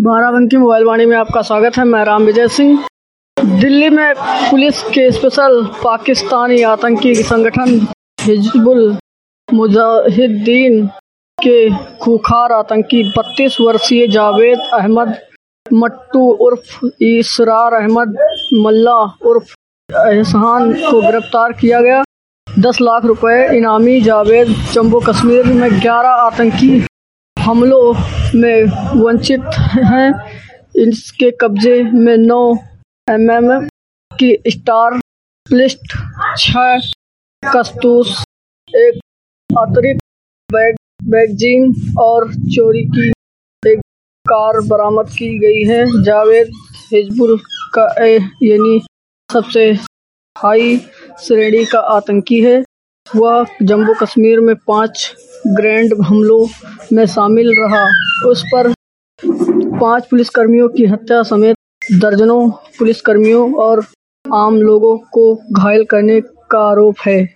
Barabanki mobile वाणी में आपका स्वागत है। मैं राम विजय सिंह। दिल्ली में पुलिस के स्पेशल पाकिस्तानी आतंकी संगठन हिजबुल मुजाहिदीन के खूंखार आतंकी 32 वर्षीय जावेद अहमद मट्टू उर्फ इसरार अहमद मल्ला उर्फ एहसान को गिरफ्तार किया गया। 10 लाख रुपए इनामी जावेद जम्मू कश्मीर में 11 आतंकी हमलों में वंचित हैं। इसके कब्जे में 9 mm की स्टार पिस्टल, 6 कारतूस, एक अतिरिक्त मैगजीन और चोरी की एक कार बरामद की गई है। जावेद हिजबुल का यानी सबसे हाई श्रेणी का आतंकी है। वह जम्मू कश्मीर में 5 ग्रैंड हमलों में शामिल रहा। उस पर 5 पुलिसकर्मियों की हत्या समेत दर्जनों पुलिसकर्मियों और आम लोगों को घायल करने का आरोप है।